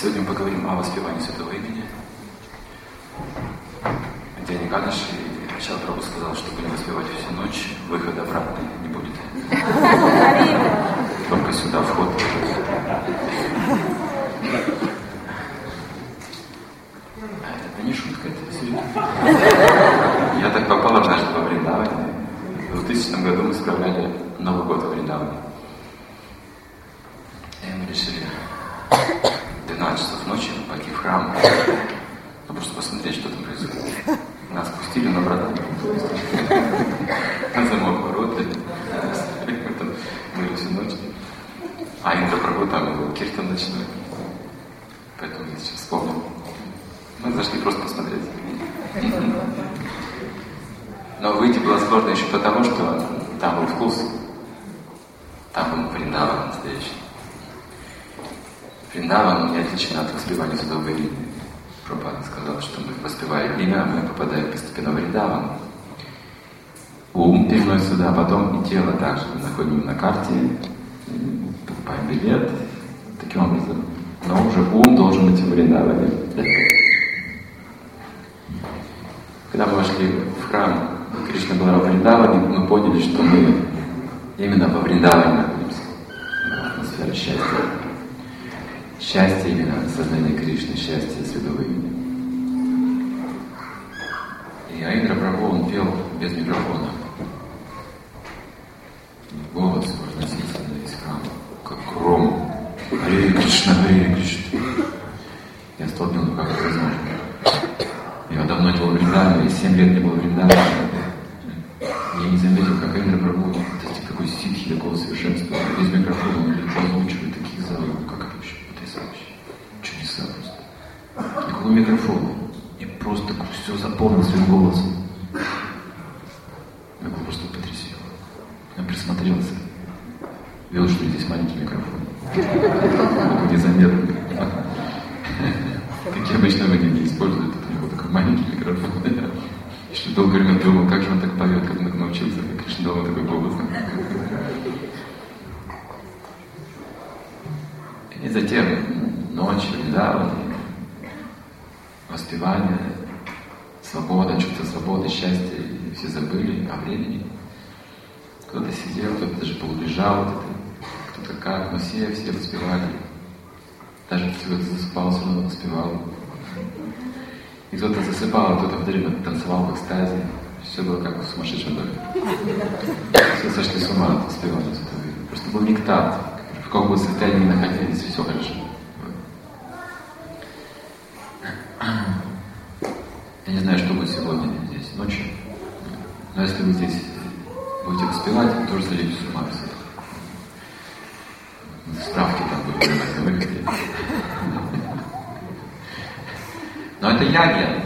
Сегодня мы поговорим о воспевании Святого Имени. Дядя Ганеш и Шрила Прабху сказал, что будем воспевать всю ночь, выхода обратно не будет. Только сюда вход. Это не шутка, это серьезно. Я так попал однажды во Вриндаване. В 2000 году мы справляли Новый год во Вриндаване. И мы решили 12 часов ночи пойти в храм, просто посмотреть, что там происходит. Нас пустили, но обратно не пустили. На замок ворота. Мы там были всю ночь. А Индра Прабху там был киртан ночной. Поэтому я сейчас вспомнил. Мы зашли просто посмотреть. Но выйти было сложно еще потому, что там был вкус. Там был Вриндаван настоящий. Вриндаван не отличен от воспевания Святого Имени. Прабхупада сказал, что мы воспеваем имя, мы попадаем постепенно в Вриндаван. Ум переносится сюда, а потом и тело также. Мы находим на карте, покупаем билет, таким образом. Но уже ум должен быть в Вриндаване. Когда мы вошли в храм Кришна была во Вриндаване, мы поняли, что мы именно во Вриндаване находимся. Атмосфера счастья. Счастье именно сознание Кришны, счастье Святого Имени. И Индра Прабху, он пел без микрофона. Голос его разносился на весь храм, как гром. Харе Кришна, Харе Кришна. Я столкнул, как это возможно. Я давно не был в Вриндаване, 7 лет не был в Вриндаване. Я не заметил, как Индра Прабху достиг такой ситхи, такого совершенства. Без микрофона он озвучивает таких залов, как это вообще потрясающе. Чудеса просто. Никакого микрофона. И просто все заполнил своим голосом. Я был просто потрясен. Я присмотрелся. Видел, что здесь маленький микрофон. Незаметно. Такие обычно люди не используют. Это у него такой маленький микрофон. Еще долгое время думал, как же он так поет, как он научился, как Кришна дал такой голос. И затем ночь, Вриндаван, воспевание, свобода, чувство свободы, счастья, и все забыли о времени. Кто-то сидел, кто-то даже полулежал, кто-то как, но все воспевали. Даже кто-то засыпал, все равно воспевал. И кто-то засыпал, а кто-то в время танцевал в экстазе. Все было как в сумасшедшем доме. Все сошли с ума от воспевания. Просто был нектар. В каком бы состоянии находились, все хорошо. Я не знаю, что будет сегодня здесь, ночью. Но если вы здесь будете воспевать, вы тоже сойдете с ума. Справки там будут на выходе. Но это ягья.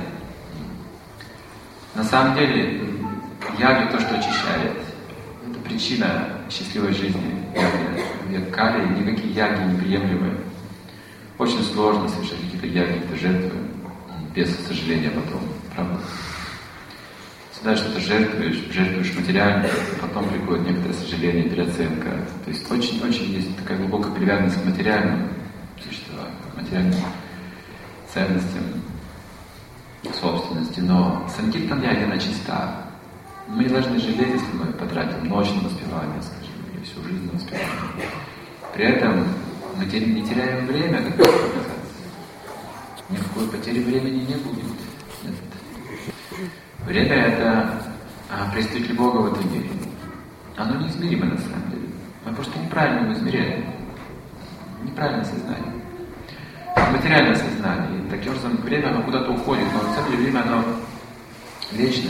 На самом деле, ягья то, что очищает. Это причина счастливой жизни. Ягья. Век Кали, никакие ягьи неприемлемые. Очень сложно совершать какие-то ягьи, какие-то жертвы. Без сожаления потом. Правда? Всегда что-то жертвуешь материально, потом приходит некоторое сожаление, переоценка. То есть очень-очень есть такая глубокая привязанность к материальному существованию, к материальным ценностям, собственности, но санкиртан ягья чиста. Мы не должны жалеть, если мы потратим ночь на воспевание, скажем, или всю жизнь на воспевание. При этом мы не теряем время, как это показать. Никакой потери времени не будет. Нет. Время — это представитель Бога в этом мире. Оно неизмеримо на самом деле. Мы просто неправильно его измеряем. Неправильное сознание. Материальное сознание. И таким образом время оно куда-то уходит, но на самом деле время оно вечное.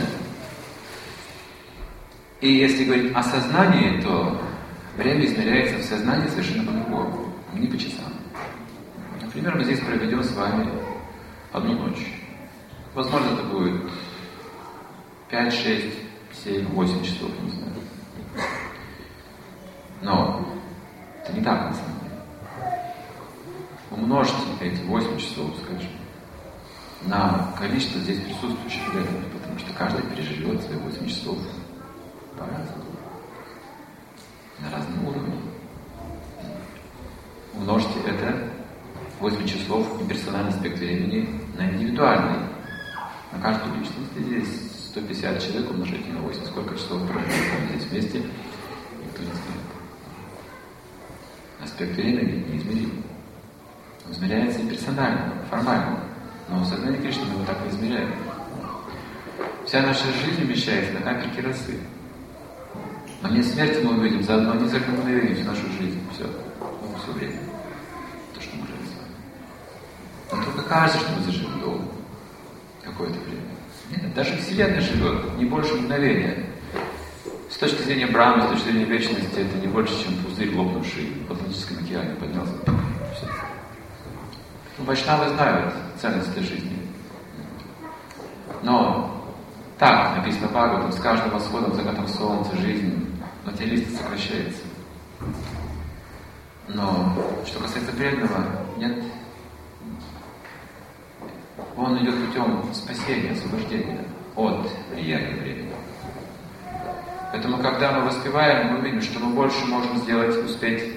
И если говорить о сознании, то время измеряется в сознании совершенно по-другому, не по часам. Например, мы здесь проведем с вами одну ночь. Возможно, это будет 5, 6, 7, 8 часов, не знаю. Но это не так на самом деле. Умножьте эти 8 часов, скажем, на количество здесь присутствующих преданных, потому что каждый переживет свои 8 часов по-разному, на разном уровне. Умножьте это 8 часов имперсональный аспект времени на индивидуальный. На каждую личность здесь 150 человек умножите на 8. Сколько часов проводим здесь вместе, никто не знает. Аспект времени неизмерим. Он измеряется имперсонально, формально. Но в сознании Кришны мы его так не измеряем. Вся наша жизнь вмещается на капельке росы. Но нет смерти мы увидим за одно несколько мгновений всю нашу жизнь. Все время. То, что мы живем с вами. Но только кажется, что мы заживем долго. Какое-то время. Нет, даже Вселенная живет не больше мгновения. С точки зрения Брахмы, с точки зрения вечности, это не больше, чем пузырь, лопнувший в Атлантическом океане, поднялся. Все. Вайшнавы знают ценность этой жизни. Но так написано в Бхагаватам, с каждым восходом, закатом солнца жизнь материалиста сокращается. Но что касается преданного, нет. Он идет путем спасения, освобождения от влияния времени. Поэтому, когда мы воспеваем, мы видим, что мы больше можем сделать, успеть.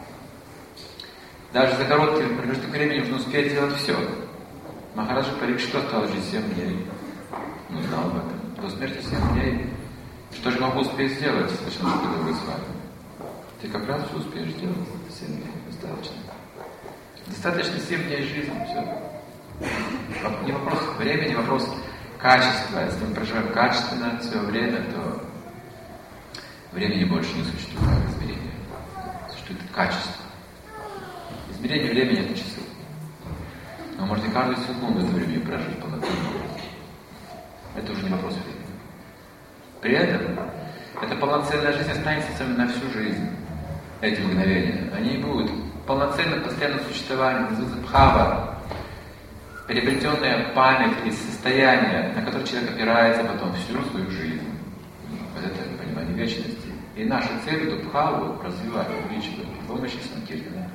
Даже за короткий промежуток времени нужно успеть сделать все. Махараджа Парикшит осталось жить 7 дней. Он знал об этом. До смерти 7 дней. Что же могу успеть сделать, если мы поговорим с вами? Ты как раз все успеешь сделать. 7 дней. Достаточно. Достаточно 7 дней жизни. Все. Не вопрос времени, вопрос качества. Если мы проживаем качественно свое время, то времени больше не существует как измерения. Существует качество. Измерение времени — это часы. Вы можете каждую секунду это время прожить полноценно. Это уже не вопрос времени. При этом эта полноценная жизнь останется с вами на всю жизнь. Эти мгновения. Они будут полноценным постоянным существованием, называется бхава. Приобретенная память и состояние, на которое человек опирается потом всю свою жизнь. Вот это понимание вечности. И наша цель эту бхаву развивать, увеличивать при помощи санкиртана.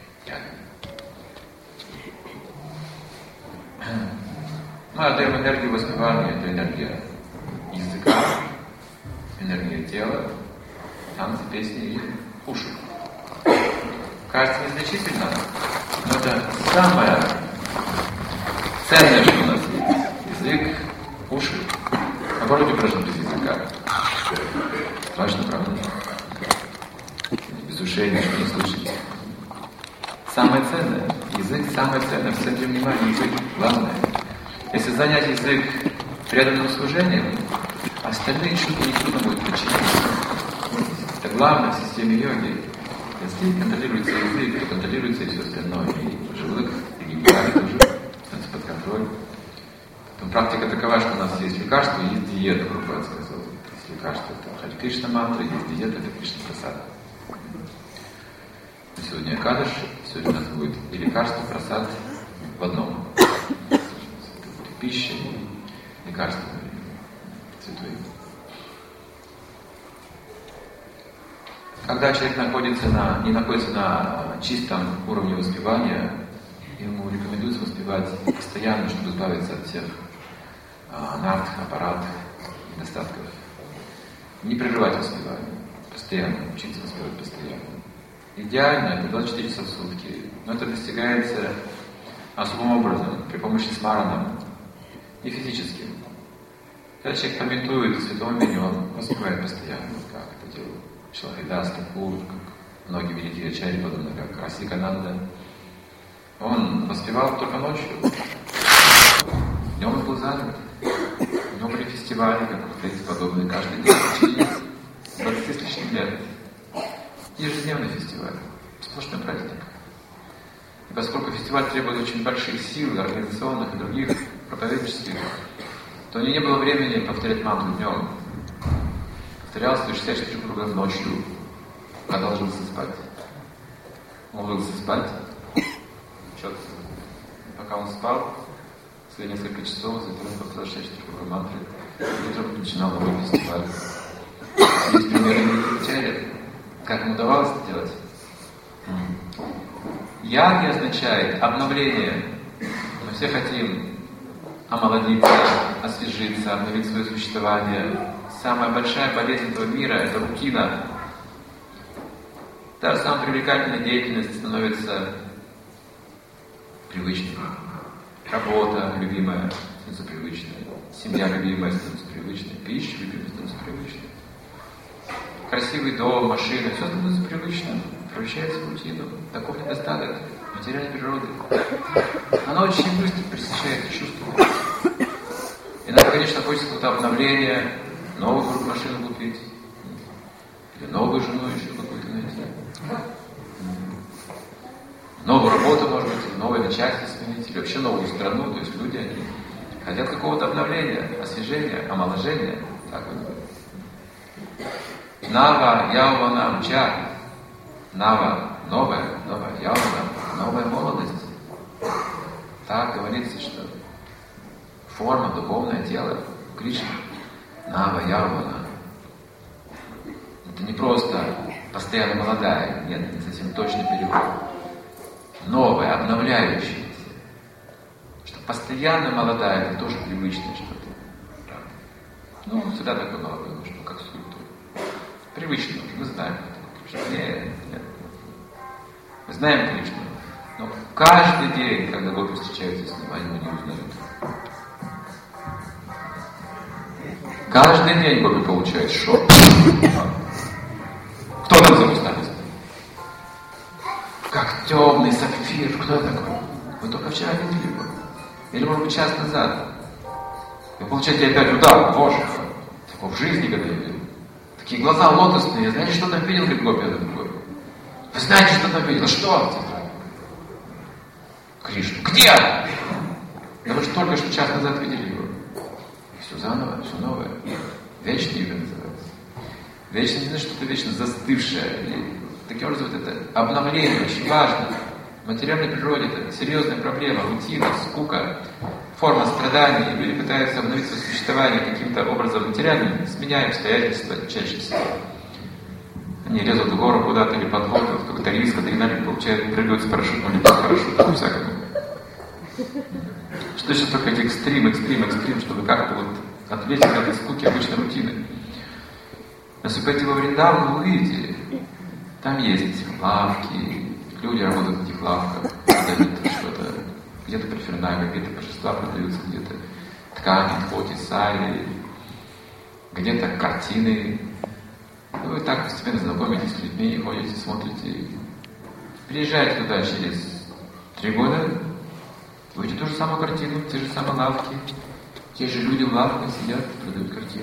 Мы отдаем энергию воспевания, это энергия языка, энергия тела, танцы, песни и уши. Кажется незначительно, но это самое ценное, что у нас есть. Язык, уши. Попробуйте прожить без языка. Страшно, правда? Без ушей ничего не слышите. Самое ценное. Язык самое ценное. В центре внимания язык главное. Если занять язык преданным служением, остальные чувства не трудно будет подчинить. Это главное в системе йоги. Если контролируется язык, то контролируется и все остальное. И желудок, и гениталии тоже становится под контроль. Потом практика такова, что у нас есть лекарство и есть диета, Прабхупада сказал. Есть лекарство, это Хари Кришна мантра, есть диета, это Кришна прасад. Сегодня Акадыш, сегодня у нас будет и лекарство, прасад в одном. Пища и лекарство святой. Когда человек не находится на чистом уровне воспевания, ему рекомендуется воспевать постоянно, чтобы избавиться от всех нарт, аппарат, недостатков. Не прерывать воспевание. Постоянно, учиться воспевать постоянно. Идеально это 24 часа в сутки. Но это достигается особым образом, при помощи смарана, не физически. Когда человек памятует о святом имени, он воспевает постоянно, как это делал Шилахидас Такур, как многие великие ачарьи, подобно как Расикананда. Он воспевал только ночью. Днем он был занят. Днем были фестивали, как подобные каждый день в течение 20 с лишним лет. Ежедневный фестиваль. Сплошной праздник. И поскольку фестиваль требует очень больших сил, организационных и других, проповеднических, то у него не было времени повторять мантру днем. Повторялся 64 круга ночью, когда ложился спать. Он ложился спать, пока он спал, свои несколько часов, затем он повторял 64 круга мантры, и утром начинал новый фестиваль. Есть примеры великих. Как ему удавалось это делать? Яги означает обновление. Мы все хотим омолодиться, освежиться, обновить свое существование. Самая большая болезнь этого мира — это рутина. Та самая привлекательная деятельность становится привычной. Работа любимая становится привычной. Семья любимая становится привычной. Пища любимая становится привычной. Красивый дом, машина, все становится привычным. Превращается в рутину. Таков недостаток материальной природы. Она очень быстро пресыщает чувства. Иногда, конечно, хочется какого-то обновления, новую вдруг машину купить. Или новую жену еще какую-то найти. Новую работу, может быть, новое начальство сменить, или вообще новую страну. То есть люди, они хотят какого-то обновления, освежения, омоложения. Так вот. Нава, Яувана, Мча. Нава, новая, Яувана, новая молодость. Так говорится, что форма, духовное тело Кришны. Нава, Яувана. Это не просто постоянно молодая, нет, не совсем точный перевод. Новое, обновляющееся. Что постоянно молодая, это тоже привычное что-то. Ну, всегда такое молодое, что как скульптура. Привычно уже, мы знаем это. Нет. Мы знаем Кришну. Но каждый день, когда гопи встречаются с ним, они его не узнают. Каждый день гопи получают шок. Кто там за устами стоит? Как темный сапфир. Кто такой? Вы только вчера видели его. Или, может быть, час назад. Вы получаете опять удар. Боже, такого в жизни когда я видел. Такие глаза лотосные. Знаете, что там видел, как гопи этот гопи? Вы знаете, что там видел? Что? Кришну. Где? Да вы же только что час назад видели его. И все заново, все новое. Вечный юга называется. Вечность не что-то вечно застывшее. И таким образом, вот это обновление очень важно. В материальной природе это серьезная проблема, рутина, скука, форма страданий. Люди пытаются обновить свое существование каким-то образом материальным, сменяя обстоятельства чаще всего. Они лезут в гору куда-то или под воду, в какой-то риск, адреналин получают, прыгают с парашютом или без парашюта, по всякому. Что сейчас только эти экстрим, чтобы как-то вот отвлечься от этой скуки обычной рутины. Но если пойти во Вриндаван, вы увидите, там есть лавки, люди работают в этих лавках, продают что-то, где-то префернага, где-то божества продаются, где-то ткани, тхоти, сари, где-то картины. Ну, вы так постепенно знакомитесь с людьми, ходите, смотрите. Приезжаете туда через 3 года, вы видите ту же самую картину, те же самые лавки, те же люди в лавках сидят, продают картины.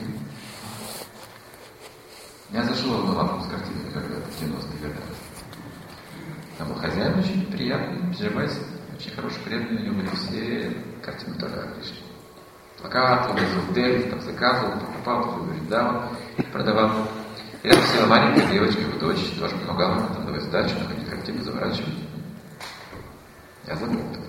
Я зашел в одну лавку с картинами когда-то в 90-е годы. Там был хозяин очень приятный, пижамайс, очень хороший, преданный, у него были все картины только Кришны. Плакат, он ездил в Дели, там заказывал, покупал, Вриндаван, продавал. И рядом села маленькая девочка, его дочь, тоже помогала нам там давать сдачу, находить картины, заворачивать. Я забыл тогда.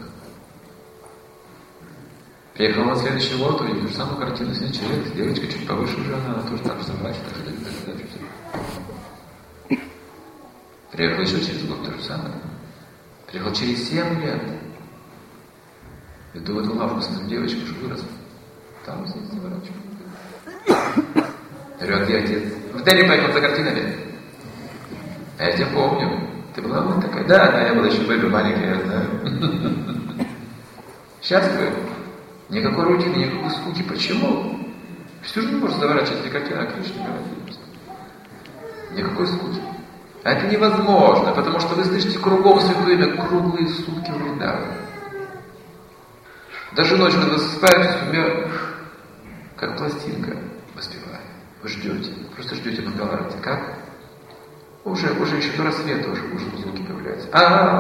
Приехал на следующий год, увидел ту же самую картину, с человек, девочка чуть повыше уже, она тоже там же заворачивает, так же дает сдачу. Приехал еще через год то же самое. Приехал через 7 лет. Иду в эту лавку, смотрю, девочка уже выросла. Там здесь заворачивает. Говорю, а где отец? В Дели поехал за картинами. А я тебя помню. Ты была вот такая? Да, я была еще бэби маленькая, я знаю. Счастливая. Никакой рутины, никакой скуки. Почему? Все же не может заворачивать эти картины, а Кришна говорит. Никакой скуки. А это невозможно, потому что вы слышите кругом святое имя круглые сутки Вриндавана. Даже ночью, когда засыпаете, у меня как пластинка воспевает. Вы ждете, просто ждете Мангаларати. Как? Уже еще до рассвета уже звуки появляются.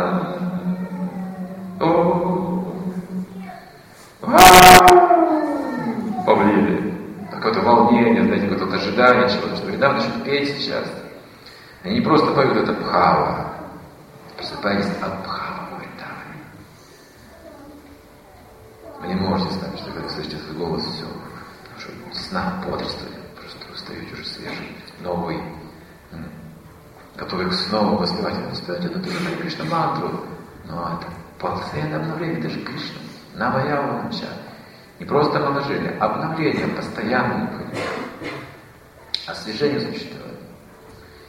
Повлияли. Какое-то волнение, знаете, какое-то ожидание чего-то, что Вриндаван начнет петь сейчас. Они не просто поют, это Бхава. Просыпайтесь от Бхава в Вриндаване. Вы не можете знать, что когда слышите свой голос, все, потому что сна, бодрствование, просто вы встаете уже свежий, новый, готовы снова воспевать. Воспевать это тоже не Кришна мантру, но это постоянное обновление, это же Кришна. Наваява Мча. Не просто омоложение, а обновление, постоянное необходимо. Освежение существования.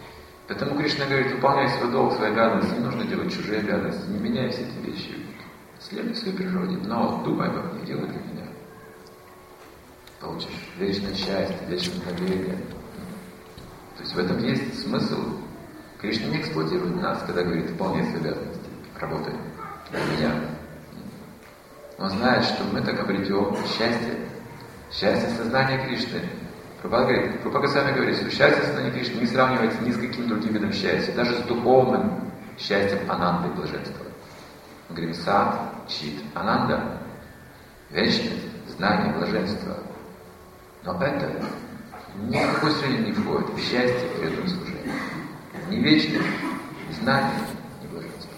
Поэтому Кришна говорит, выполняй свой долг, свои обязанности, не нужно делать чужие обязанности, не меняй все эти вещи. Следуй своей природе, но думай обо мне, делай для меня. Получишь вечное счастье, вечное доверие. То есть в этом есть смысл. Кришна не эксплуатирует нас, когда говорит, выполняй свои обязанности, работай для меня. Он знает, что мы так обретем счастье сознания Кришны. Прабхупада Госвами говорит, что счастье сознания Кришны не сравнивается ни с каким другим видом счастья, даже с духовным счастьем ананды, блаженства. Мы говорим сад, чит, ананда, вечность, знание, блаженство. Но это ни в какой сравнение не входит в счастье и преданном служении. Ни вечность, ни знание, ни блаженство.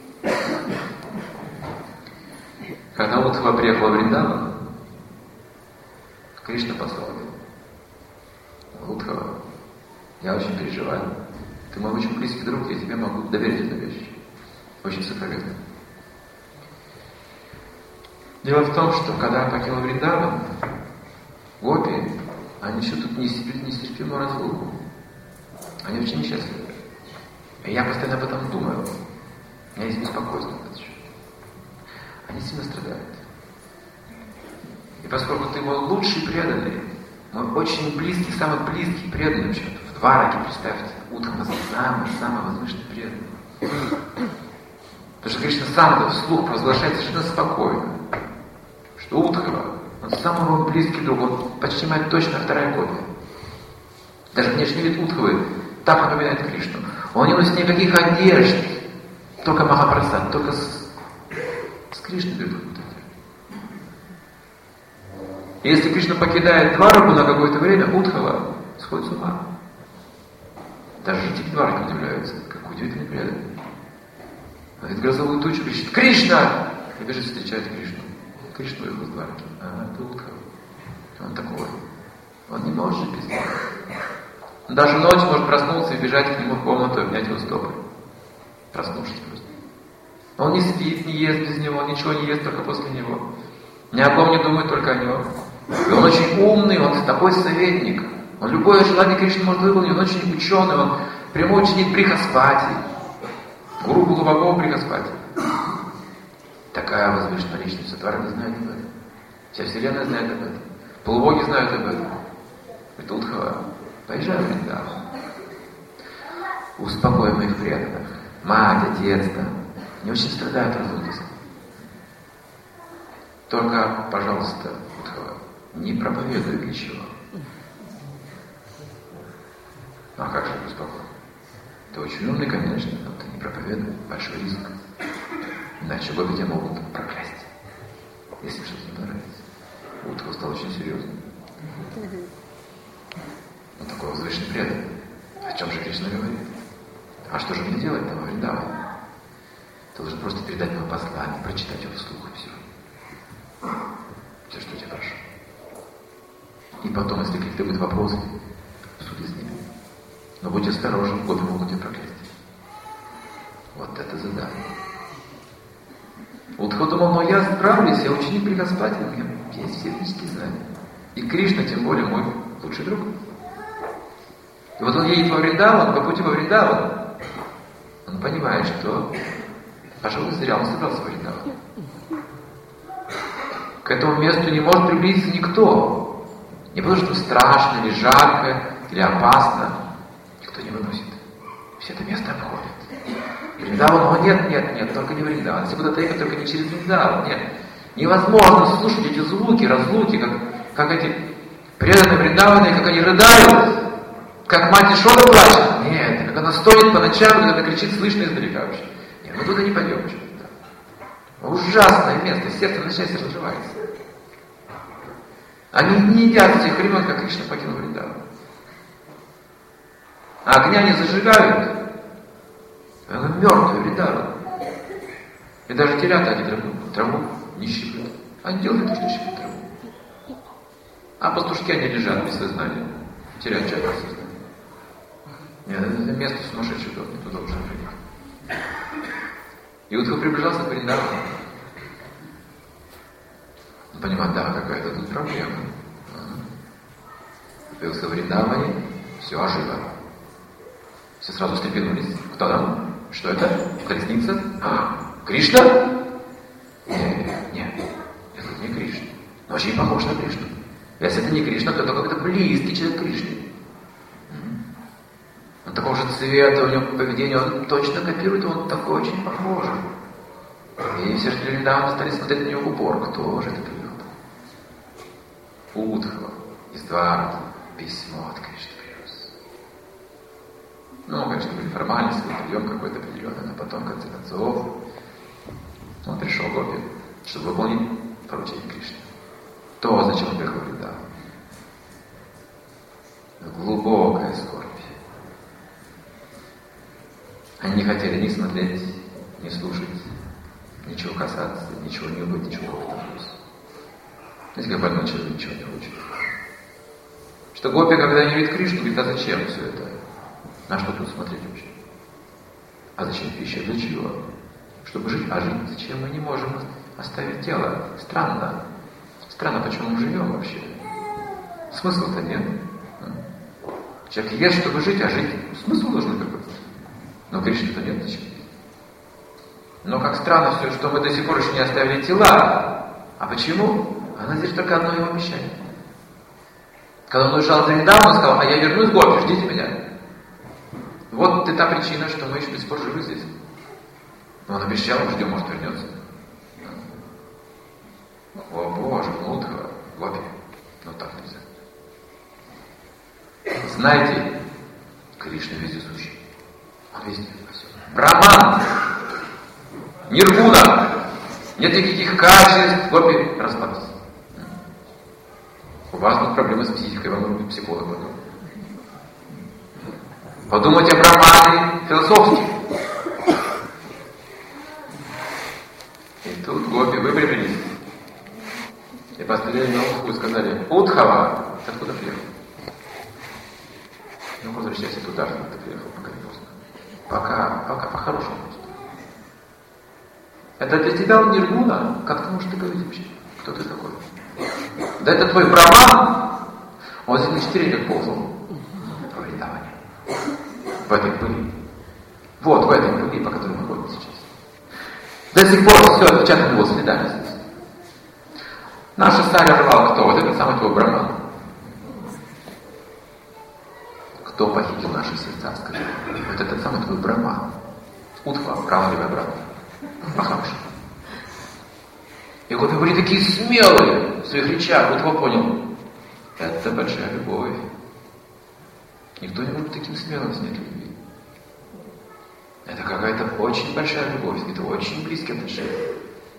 Когда Удхава приехал в Вриндаван, Кришна послал его. Удхава, я очень переживаю. Ты мой очень близкий друг, я тебе могу доверить эту вещь. Очень сокровенную. Дело в том, что когда я покинул Вриндаван, гопи, они чувствуют нестерпимую разлуку. Они очень несчастливы. И я постоянно об этом думаю. У меня есть беспокойство на этот счет. Они сильно страдают. И поскольку ты мой лучший преданный, мой очень близкий, самый близкий преданный, в Двараке, представьте, Удхава самый возвышенный преданный. Потому что Кришна сам это вслух провозглашает совершенно спокойно, что Удхава, он самый мой близкий друг, он почти моя точная вторая копия. Даже внешний вид Удхавы так напоминает Кришну. Он не носит никаких одежд, только Махапрасад, только с Кришной берет какую-то одежду. И если Кришна покидает Двараку на какое-то время, Удхава сходит с ума. Даже жители Двараки удивляются, какой удивительный преданный. Говорит, грозовую тучу кричит: «Кришна!» И бежит, встречает Кришну. Кришна выехал из Двараки. Это Удхава. Он такой. Он не может жить без него. Он даже ночью может проснуться и бежать к нему в комнату и обнять его стопы. Проснувшись просто. Он не спит, не ест без него, ничего не ест только после него. Ни о ком не думает, только о нем. И он очень умный, он такой советник. Он любое желание Кришны может выполнить, он очень ученый, он прямой ученик Брихаспати. Гуру глубоко в Брихаспати. Такая возвышенная личность. Сатвара не знает об этом. Вся Вселенная знает об этом. Полубоги знают об этом. Это Удхава. Поезжай в Вриндаван. Успокой моих преданных. Мать, отец, да. Не очень страдают разлуки. Только, пожалуйста, Удхава, не проповедуй ничего. А как же успокой? Ты очень умный, конечно, но ты не проповедуй. Большой риск. Иначе боги тебя могут проклясть, если что-то не понравится. Удхава стал очень серьезным. Он такой возвышенный преданный. О чем же Кришна говорит? А что же мне делать там во Вриндаване? Ты должен просто передать мое послание, прочитать его вслух и все. Все, что я тебя прошу. И потом, если какие-то будут вопросы, суди с ними. Но будь осторожен, гопи могут тебя проклясть. Вот это задание. Удхава думал, но я справлюсь, я ученик Брихаспати, у меня есть все физические знания. И Кришна, тем более, мой лучший друг. И вот он едет во Вриндаван, по пути во Вриндаван, он понимает, что, пожалуй, зря он собрался во Вриндаван. К этому месту не может приблизиться никто. Не потому, что страшно, или жарко, или опасно. Никто не выносит. Все это место обходят. Вриндаван, нет, только не Вриндаван. Если будут ехать, только не через Вриндаван, нет. Невозможно слушать эти звуки, разлуки, как эти преданные Вриндаваны, как они рыдают. Как мать Ишода плачет? Нет, как она стонет по ночам, когда она кричит, слышно издалека вообще. Нет, мы туда не пойдем. Ужасное место, сердце на счастье разрывается. Они не едят с тех времен, как Кришна покинул Вриндаван. А огня не зажигают. Она мертвая Вриндаван. И даже телята они траву не щиплют. Они делают то, что щиплют траву. А пастушки они лежат без сознания. Теряют часть сознания. Нет, это место сумасшедшее, туда уже приехать. И Удхава приближался к Вриндавану. Он понимает, да, какая-то тут проблема. Появился в Вриндаване, все ожило. Все сразу встрепенулись. Кто там? Что это? Колесница? Кришна? Но очень похож на Кришну. Если это не Кришна, то это какой-то близкий человек к Кришне. Он такого же цвета, у него поведение, он точно копирует, он такой очень похожий. И все, что недавно стали смотреть на него в упор, кто же это приехал? Удхава из Дварки письмо от Кришны привез. Ну, конечно, были формальности, прием какой-то определенный, но потом, в конце концов, он пришел в Гопи, чтобы выполнить поручение Кришны. То, зачем он приехал в Вриндаван. Глубокая скорбь. Они не хотели ни смотреть, ни слушать, ничего касаться, ничего не быть, ничего повториться. Знаете, как больной человек ничего не хочет. Что Гопи, когда они видят Кришну, говорит, а зачем все это? На что тут смотреть вообще? А зачем пища? Для чего? Чтобы жить. А жить зачем мы не можем оставить тело? Странно. Странно, почему мы живем вообще. Смысла-то нет. Человек ест, чтобы жить, а жить смысл должен какой-то. Но Кришны-то нет, зачем? Но как странно все, что мы до сих пор еще не оставили тела. А почему? Она здесь только одно его обещание. Когда он уезжал за Вриндаван, он сказал, а я вернусь в Гопи, ждите меня. Вот это та причина, что мы еще до сих пор живы здесь. Но он обещал, мы ждем, может, вернется. О Боже, Удхава, Гопи. Ну так нельзя. Знаете, Кришна вездесущий. Он везде. Браман, ниргуна, нет никаких качеств, Гопи, расслабьтесь. У вас будут проблемы с психикой, вам нужен психолог потом. Подумайте о Брамане философски. И тут Гопи выпрямились. И посмотрели на Удхаву и сказали, Удхава, ты откуда приехал? Ну, возвращайся туда, где ты приехал, пока не поздно. Пока, по-хорошему просто. Это для тебя он ниргуна? Как ты можешь говорить вообще? Кто ты такой? Да это твой Браман? Он здесь на 4 лет ползал. В Вриндаване. В этой пыли. Вот, в этой пыли, по которой мы ходим сейчас. До сих пор все отпечатано его следами здесь. Наша старая рвала кто? Вот этот самый твой Браман. Кто похитил наши сердца, скажи? Вот этот самый твой Браман. Удхава, Брахма либо Брахма. Махамша. И Гопи были такие смелые в своих речах. Удхава понял. Это большая любовь. Никто не может таким смелым снять любви. Это какая-то очень большая любовь. Это очень близкие отношения.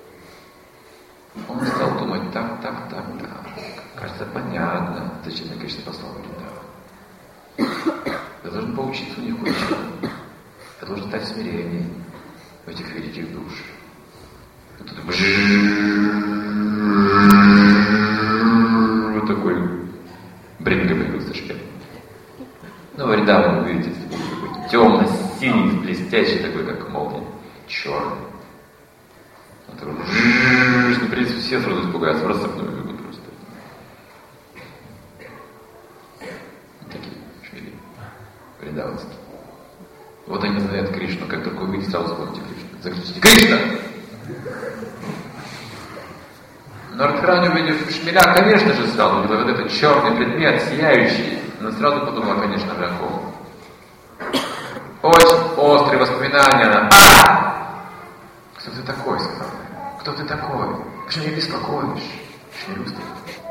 Он стал думать, так. Кажется, понятно, зачем я, конечно, послал Вриндаван. Я должен поучиться у них кое-чему. Я должен стать смирением в этих великих душ. И тут вот такой бринга появился шпет. Ну, Вриндаван, вы видите, такой темно-синий, блестящий, такой, как молния, черный. Он такой, что, в принципе, все сразу испугаются, просто сопнули бегут просто. Такие шмели, вриндаванские. Вот они называют Кришну, как только увидите, сразу вспомните Кришну. Закричите «Кришна!» Но Радхарани, увидев шмеля, конечно же, сразу увидела вот этот черный предмет, сияющий, но сразу подумала, конечно же, о ком. Очень острые воспоминания. Кто ты такой, сказал я? Кто ты такой? Почему меня беспокоишь? Шмелюстый.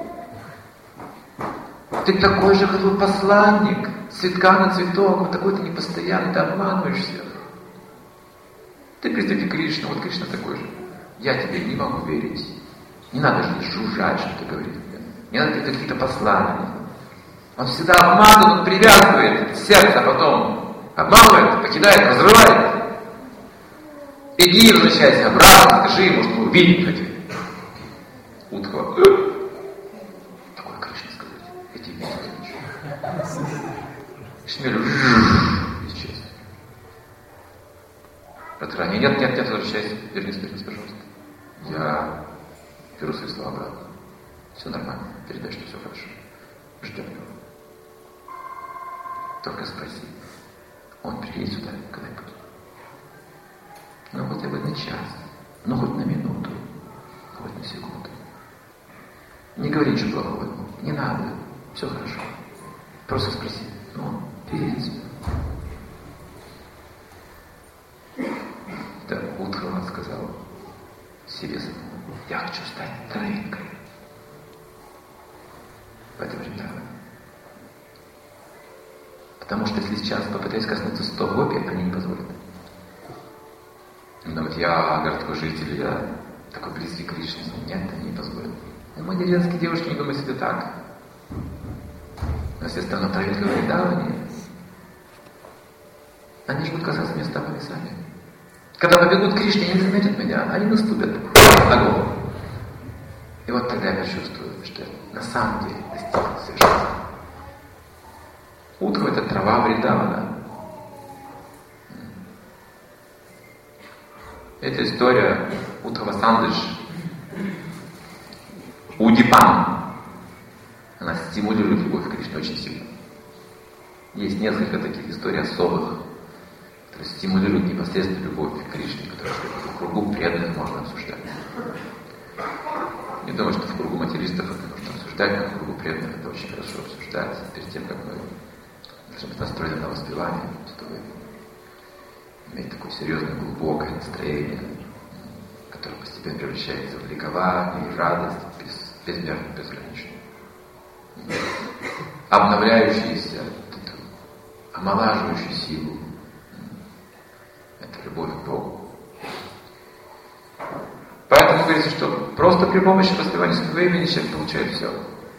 Ты такой же, как твой посланник, цветка на цветок, вот такой ты непостоянный, ты обманываешь всех. Ты представьте Кришну, вот Кришна такой же. Я тебе не могу верить. Не надо же жужжать, что ты говоришь. Не надо какие-то послания. Он всегда обманывает, он привязывает сердце, а потом обманывает, покидает, разрывает. Иди, возвращайся обратно, скажи, может, мы увидим хотели. Удхава. Такое Кришна сказать. Эти видите ничего. Шмелю. Исчез. Радхарани. Нет, возвращайся. Вернись, пожалуйста. Я беру свои слова обратно. Все нормально. Передай, что все хорошо. Ждем его. Только спроси. Он приедет сюда когда-нибудь. Ну, хотя бы на час. Ну, хоть на минуту. Хоть на секунду. Не говори ничего плохого ему. Не надо. Все хорошо. Просто спроси. Ну, перейди. Да, Удхава сказал себе самому: я хочу стать травинкой в этом Вриндаване. Потому что если сейчас попытаюсь коснуться 100 гопи, они не позволят. Но вот я, городской житель, я такой близкий к Кришне. Нет, они не позволят. И мы, деревенские девушки, не думают себе так. Но если станут травинкой в Вриндаване, они же будут казаться мне стопами сами. Когда побегут к Кришне, они не заметят меня, они наступят на голову. И вот тогда я почувствую, что я на самом деле достиг совершенства. Удхава — это трава Вриндавана. Это история Удхава Сандыш. Удипан. Она стимулирует любовь к Кришне очень сильно. Есть несколько таких историй особых, которые стимулируют непосредственно любовь к Кришне, которую в кругу преданных можно обсуждать. Не думаю, что в кругу материалистов это нужно обсуждать, но в кругу преданных это очень хорошо обсуждать перед тем, как мы должны быть настроены на воспевание, чтобы иметь такое серьезное, глубокое настроение, которое постепенно превращается в ликование и радость, безмерно, безграничную. Обновляющуюся, омолаживающую силу. Это любовь к Богу. Поэтому говорится, что просто при помощи воспевания своего имени человек получает все.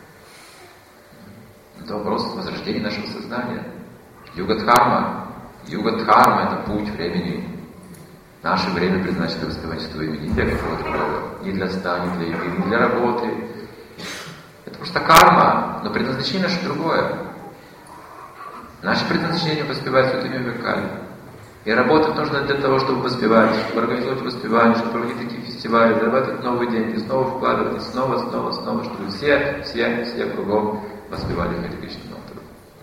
Это вопрос возрождения нашего сознания. Юга-дхарма. Юга-дхарма — это путь времени. Наше время предназначено для воспевания своего имени. Не для какого-то другого. Ни для сна, ни для игры, ни для работы. Это просто карма, но предназначение наше другое. Наше предназначение — воспевать свое имя веками. И работать нужно для того, чтобы воспевать, чтобы организовать воспевание, чтобы проводить такие фестивали, зарабатывать новые деньги, снова вкладывать, и снова, чтобы все кругом воспевали Хари Кришна Манттру.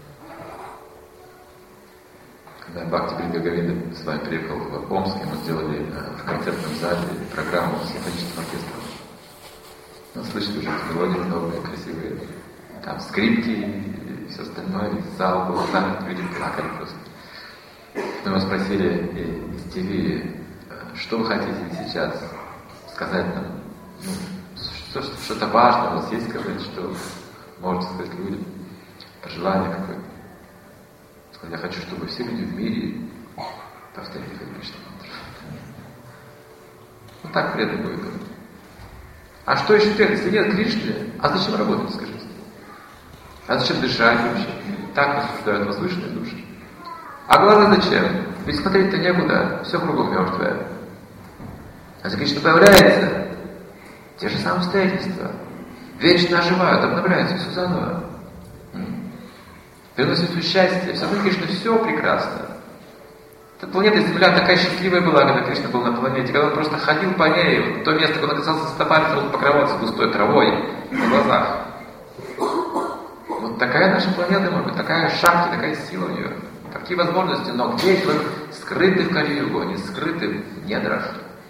Когда Бхакти Вриндха Говинда с вами приехал в Омск, мы сделали в концертном зале программу с симфоническим оркестром. Ну, слышали уже мелодии новые, красивые. Там скрипки и все остальное, и зал был занят, люди плакали просто. Мы его спросили из ТВ, что вы хотите сейчас сказать нам? Ну, что-то важное у вас есть сказать, что можете сказать людям, пожелание какое-то. Я хочу, чтобы все люди в мире повторили Хари Кришна Мантру. Вот так преданно будет. А что еще делать, если нет Кришны? А зачем работать, скажите? А зачем дышать вообще? Так рассуждают возвышенные души. А глаза зачем? Ведь смотреть-то некуда, все кругом мертвое. А если Кришна появляется, те же самые обстоятельства вечно оживают, обновляются все заново. Приносит все счастье, все равно Кришна все прекрасно. Эта планета Земля такая счастливая была, когда Кришна был на планете, когда он просто ходил по ней, вот то место, куда он оказался стопами, сразу покрывался густой травой на глазах. Вот такая наша планета, может быть, такая шакти, такая сила у нее. Какие возможности, но где эти вот скрыты в Кали-югу, они скрыты в недрах.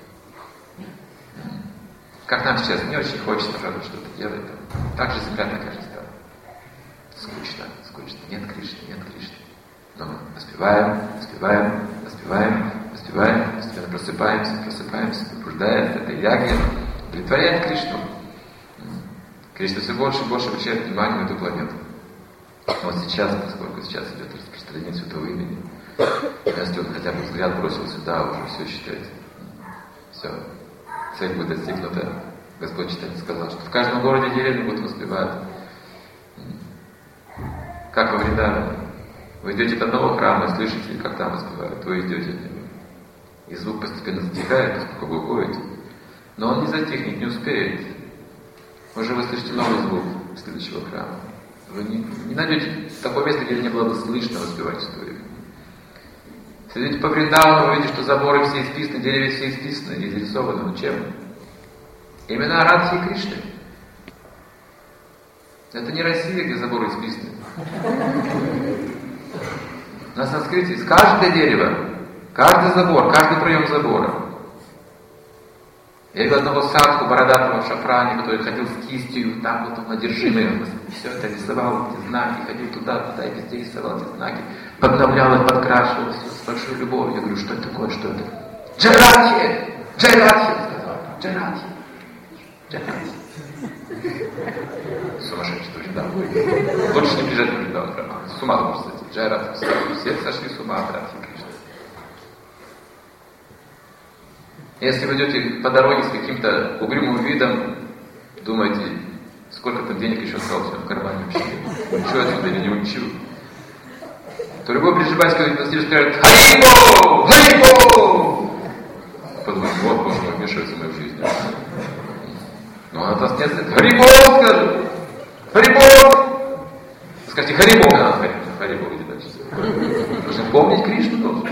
Как нам сейчас не очень хочется, правда, что-то делать. Так же Земля такая же стала. Скучно. Нет Кришны. Но мы воспеваем, постепенно просыпаемся, пробуждается, это ягья, удовлетворяет Кришну. Кришна все больше и больше обращает внимание на эту планету. Вот сейчас, поскольку сейчас идет распространение святого имени, если он хотя бы взгляд бросил сюда, уже все считается. Все. Цель будет достигнута. Господь читатель сказал, что в каждом городе деревне будут воспевать. Как во Вриндаване. Вы идете от одного храма и слышите, как там воспевают. Вы идете от него. И звук постепенно затихает, поскольку вы уходите. Но он не затихнет, не успеет. Уже вы слышите новый звук следующего храма. Вы не найдете такое место, где не было бы слышно воспевать историю. Если идете по Вриндавану, вы видите, что заборы все исписаны, деревья все исписаны, не изрисованы. Но чем? Именно Радхи и Кришны. Это не Россия, где заборы исписаны. На санскрите есть каждое дерево, каждый забор, каждый проем забора. Я видел одного садху, бородатого в шафране, который ходил с кистью, так вот он одержимый, все это рисовал, эти знаки, ходил туда, и везде рисовал эти знаки, подновлял их, подкрашивал все с большой любовью. Я говорю, что это такое, что это? Джайрадхи! Джайрадхи! Он сказал, Джайрадхи! Джайрадхи! Сумасшедший тоже, да. Лучше не приезжать в Вриндаван. С ума можно сойти. Джайрадхи. Все сошли с ума от Радхи Кришны. Если вы идете по дороге с каким-то угрюмым видом, думаете, сколько там денег еще осталось в кармане вообще, учу отсюда или не учу, то любой прижибайский настежь скажет «Харибо! Харибо!» Подумает, вот, боже мой, вмешивается в мою жизнь. Но он от вас не отстанет. «Харибо!» скажет. «Харибо!» Скажите «Харибо!» надо «Харибо!» где дальше. Нужно помнить Кришну должен.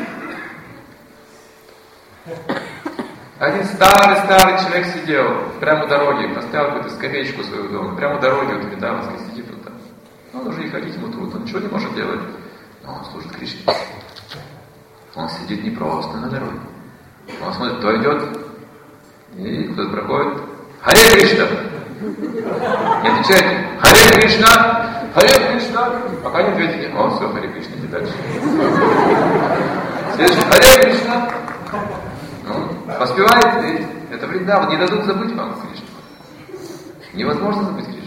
Один старый человек сидел прямо у дороги, поставил какую-то скамеечку своего дома, прямо у дороги, вот Вриндаванской, сидит он там. Он уже и ходить ему трудно, он ничего не может делать, но он служит Кришне. Он сидит не просто на дороге. Он смотрит, кто идет, и кто-то проходит. Харе Кришна! Не отвечайте. Харе Кришна! Харе Кришна! Пока не ответите. О, все, Харе Кришна, иди дальше. Следующий. Харе Кришна! Поспевает, и это Вриндаван, не дадут забыть вам Кришну. Невозможно забыть Кришну.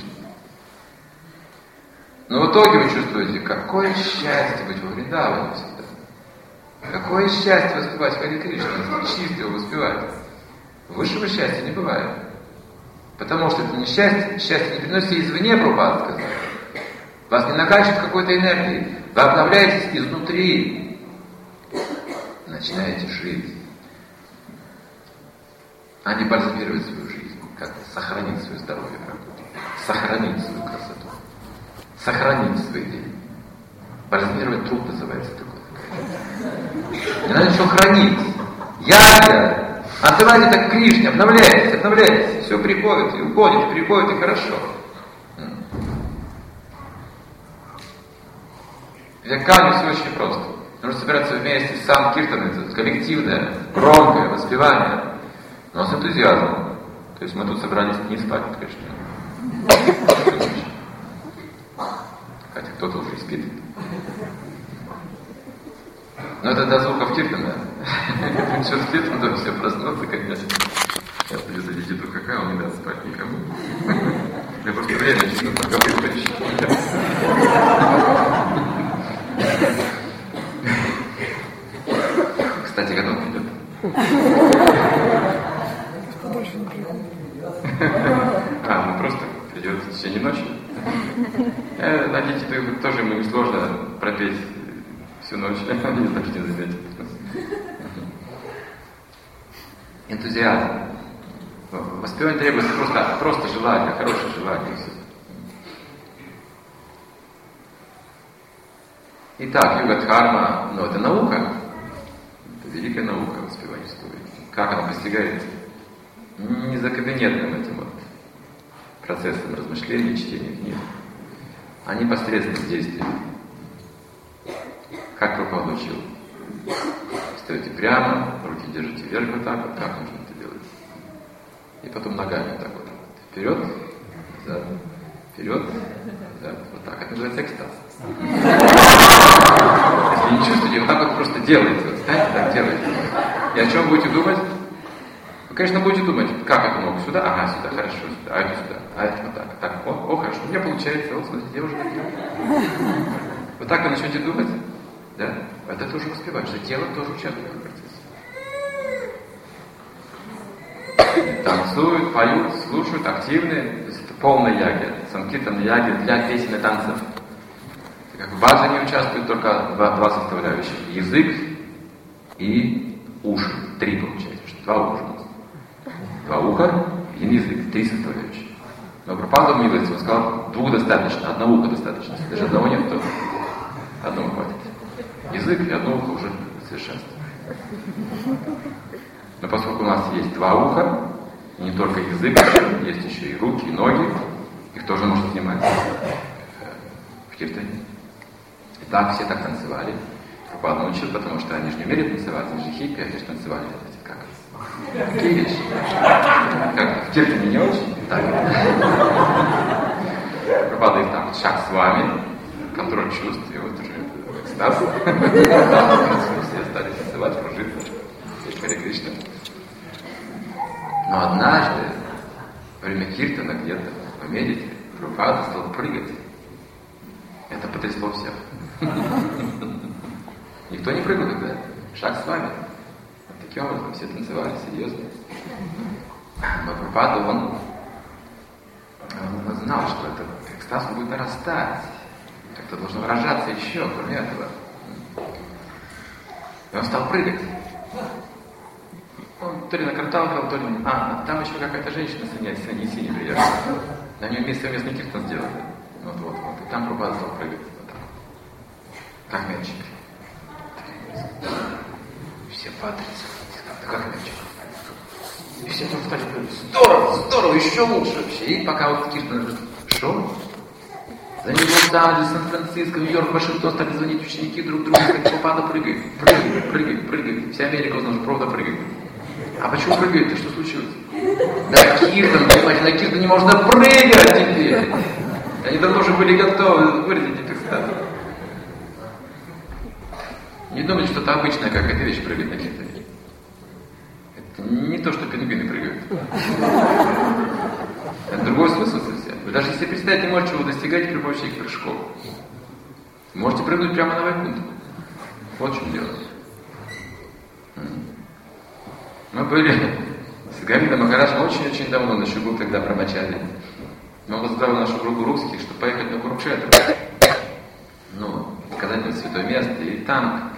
Но в итоге вы чувствуете, какое счастье быть во Вриндаване всегда. Какое счастье воспевать Харе Кришну, чисто его воспевать. Высшего счастья не бывает. Потому что это не счастье, счастье не приносите извне, Прабхупада сказал. Вас не накачивает какой-то энергией. Вы обновляетесь изнутри. Начинаете жить. А не бальзамировать свою жизнь, как сохранить свое здоровье, сохранить свою красоту, сохранить свои деньги. Бальзамировать труп называется такое. Не надо ничего хранить. Я. Отдавайте так Кришне, обновляйтесь. Все приходит и уходит, приходит и хорошо. В Якане все очень просто. Нужно собираться вместе, сам киртан, это коллективное, громкое воспевание. Но с энтузиазмом. То есть мы тут собрались не спать, конечно. Хотя кто-то уже и спит. Но это до звуков киртана. Все спит, то все проснутся, конечно. Сейчас я заведу какая, он не даст спать никому. Я просто время начну поговорить почти. Кстати, когда он придет? Ну просто придет в течение ночи. Надеюсь, это тоже ему несложно пропеть всю ночь. Не знаю, что не заметит. Энтузиазм. Воспевание требуется просто желание, хорошее желание. Итак, йога-дхарма, это наука. Это великая наука воспевания истории. Как она постигается? Не за кабинетным этим вот процессом размышления, чтения книг, а непосредственно действием. Как Прабхупада учил? Стоите прямо, руки держите вверх вот так вот, как нужно это делать. И потом ногами вот так вот. Вперед, назад, вперед, назад. Вот так. Это называется экстаз. Если не чувствуете, вот так вот просто делаете. Вот станьте, так делаете. И о чем будете думать? Вы, конечно, будете думать, как это ногу сюда, ага, сюда, хорошо, сюда, а это сюда, а это вот так. Так, о, хорошо, у меня получается, вот смотрите, я уже так делаю. Вот так вы начнете думать, да? Это тоже воспевать, что тело тоже участвует в процессе. Танцуют, поют, слушают, активные, то есть это полная яги, санкиртана яги для песен и танцев. Как в баджане участвуют только два составляющих. Язык и уши. 3 получается. 2 уха. 2 уха и язык. 3 составляющих. Но Прабхупада в милости, он сказал, 2 достаточно, 1 уха достаточно. Если даже одного нет, то 1 хватит. Язык и 1 ухо уже совершенство. Но поскольку у нас есть 2 уха, и не только язык, есть еще и руки, и ноги, их тоже можно снимать в киртане. И так все так танцевали. Прабхупада научил, потому что они же не умели танцевать, они же хиппи, они же танцевали. Как? Какие вещи? Как в Киртане не очень? Так. Прабхупада их там, шаг с вами, контроль чувств, и вот уже экстаз. Все стали танцевать, кружиться. Харе Кришна. Но однажды, во время Киртана где-то в Америке, Прабхупада стал прыгать. Это потрясло всех. Никто не прыгал тогда. Шаг с вами. Вот таким образом все танцевали, серьезно. Но Прабхупада, он знал, что этот экстаз будет нарастать. Как-то должно выражаться еще, кроме этого. И он стал прыгать. Он то ли на карталках, то ли... там еще какая-то женщина с Анисини приехала. На нее совместный киртан сделали. Вот. И там Прабхупада стал прыгать. Вот так. Как мячик. Все падали. Как мячик. И все там стали прыгать. Здорово, еще лучше вообще. И пока вот киртан шел, за ним в Лос-Анджелес, Сан-Франциско, Нью-Йорк, Вашингтон стали звонить ученики друг другу, как Прабхупада прыгает. Вся Америка узнала, что правда прыгает. А почему прыгает-то? Что случилось? Да, киртан, понимаете, на киртане можно прыгать теперь. Они давно уже были готовы выразить их экстаз. Не думайте, что это обычная какая-то вещь прыгать на киртане. Это не то, что пингвины прыгают. Это другой смысл совсем. Вы даже если представить не можете, чего вы достигаете при помощи их прыжков. Можете прыгнуть прямо на Вайкунтху. Вот в чем дело. Мы были с Говиндом Махараджем очень-очень давно, он еще был тогда брамачари. Он возглавил нашу группу русских, чтобы поехать на Курукшетру. Сказать на святое место. И там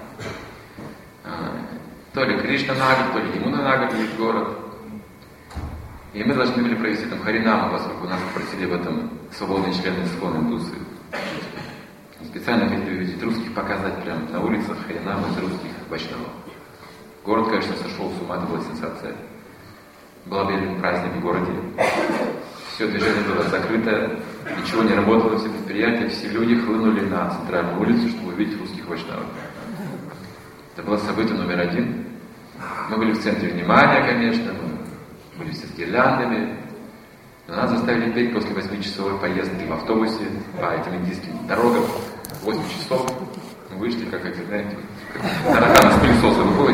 то ли Кришна-Нагар, то ли Ямуна-Нагар есть город. И мы должны были провести там Харинаму, поскольку нас попросили в этом свободные члены Исхона индусы. Специально хотели увидеть русских, показать прямо на улицах Харинаму из русских вайшнавов. Город, конечно, сошел с ума, это была сенсация. Был объявлен праздник в городе. Все движение было закрыто, ничего не работало, все предприятия, все люди хлынули на центральную улицу, чтобы увидеть русских вайшнавов. Это было событие номер 1. Мы были в центре внимания, конечно, мы были все с гирляндами. Но нас заставили петь после 8-часовой поездки в автобусе по этим индийским дорогам. 8 часов мы вышли, как эти, знаете, тараканы с пылесоса выходят.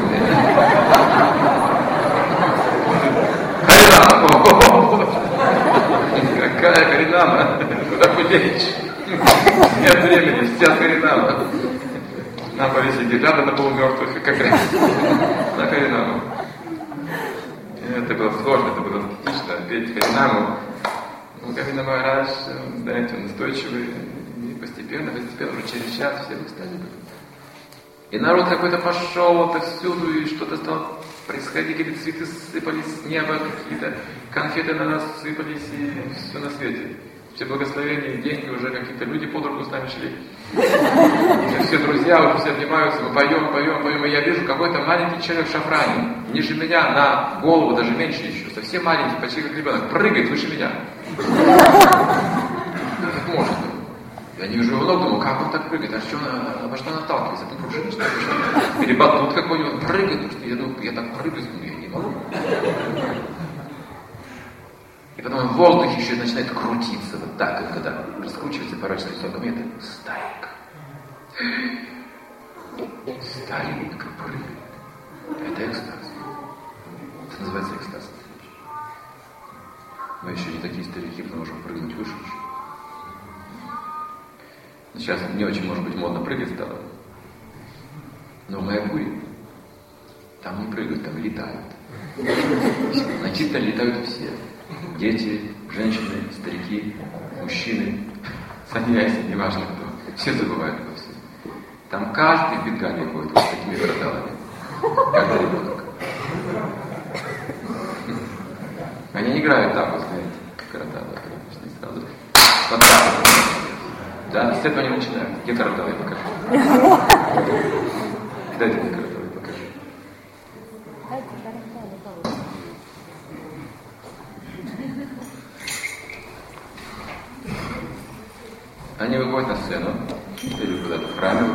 Какая Харинама? Куда худеешь? Нет времени, сейчас Харинама. Нам повесили гирлянды на полумертвых, и как раз на Харинаму. Это было сложно, это было скучно, петь Харинаму. Говинда Махарадж, знаете, он настойчивый, и постепенно, уже через час все устали. И народ какой-то пошел отовсюду, и что-то стало происходить, какие-то цветы сыпались с неба, какие-то конфеты на нас сыпались, и все на свете. Все благословения, деньги, уже какие-то люди под руку с нами шли. Все друзья, уже все обнимаются, мы поем, и я вижу какой-то маленький человек в шафране, ниже меня, на голову, даже меньше еще, совсем маленький, почти как ребенок, прыгает выше меня. Как может? Я не вижу его ног, думаю, как он так прыгает, во что он отталкивается, это пружина, что или батут какой-нибудь прыгает, потому что я думаю, я так прыгаю, я не могу. И потом в воздухе еще начинает крутиться, вот так, и когда раскручивается порочный сон, это стайка. Стайка прыгает. Это экстаз. Это называется экстаз. Мы еще не такие старики, мы можем прыгнуть выше еще. Сейчас не очень, может быть, модно прыгать стало. Но в Майяпуре там не прыгают, там летают. На киртане летают все. Дети, женщины, старики, мужчины, саньяси, неважно кто. Все забывают обо всем. Там каждый в бенгали ходит вот с такими караталами. Каждый ребенок. Они играют так, вот знаете, караталы. Не сразу. Вот так. Да, с этого не начинаем. Где караталы, я покажу. Дайте мне караталы, покажу. Они выходят на сцену, или куда-то в храме,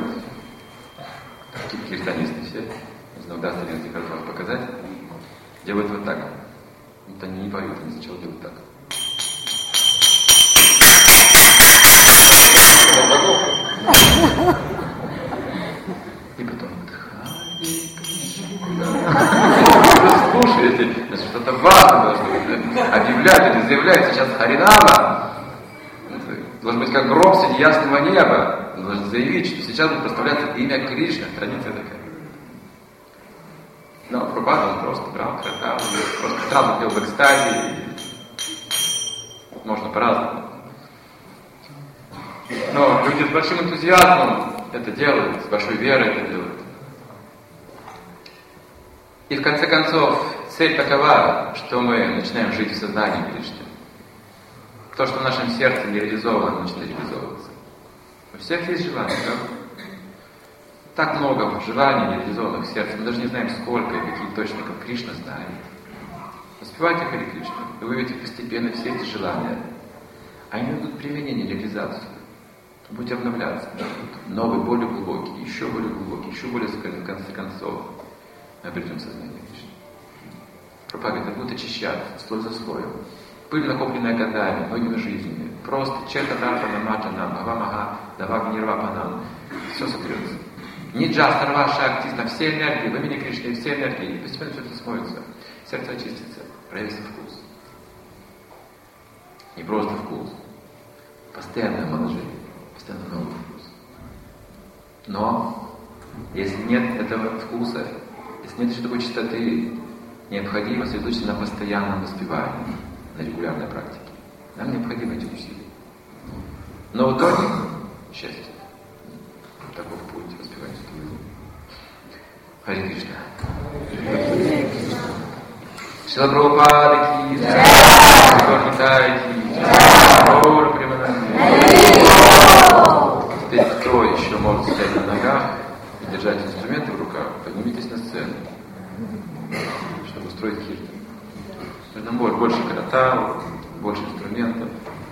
киртанисты все, нужно удастся ли эти караталы показать, делают вот так. Вот они не поют, они сначала делают так. И потом слушаете, что-то важное должно объявлять или заявлять сейчас Харинама. Должен быть как гром среди ясного неба. Он должен заявить, что сейчас будет проставляться имя Кришны. Традиция такая. Но Прабхупада он просто брал, кратал, просто сразу пел в экстазе. Можно по-разному. Но люди с большим энтузиазмом это делают, с большой верой это делают. И в конце концов, цель такова, что мы начинаем жить в сознании Кришны. То, что в нашем сердце не реализовано, начинает реализовываться. У всех есть желания, да? Так много желаний нереализованных в сердце, мы даже не знаем сколько и каких точно, как Кришна знает. Воспевайте Хари Кришну, и вы увидите постепенно все эти желания. Они найдут применение, реализацию. Будете обновляться. Новый, более глубокий, еще более глубокий, еще более, в конце концов, мы обретем сознание Кришны. Прабхупада это будет очищаться слой за слоем. Пыль, накопленная годами, многими жизнями. Просто четарапана матанам, бхавамаха, даваг нирвапанам. Все сотрется. Ниджа, сарва, шакти, все энергии, в имени Кришны, все энергии. И постепенно все это смоется. Сердце очистится, проявится вкус. Не просто вкус. Постоянное омоложение. Постоянно новый вкус. Но, если нет этого вкуса, если нет еще такой чистоты, необходимо сосредоточиться на постоянном воспевании, на регулярной практике. Нам необходимо эти усилия. Но в итоге счастье. Таков путь воспевания Святого. Хари Кришна. Шрила Прабхупада ки джай, Гаур Нитай ки джай, Гаур Примананде. Теперь кто еще может стоять на ногах и держать инструменты в руках, поднимитесь на сцену, чтобы устроить киртан. Нужно больше каратал, больше инструментов.